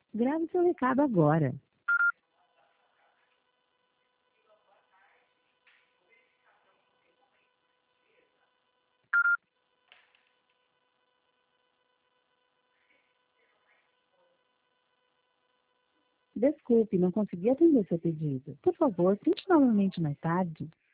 Grave seu recado agora. Desculpe, não consegui atender seu pedido. Por favor, tente novamente mais tarde.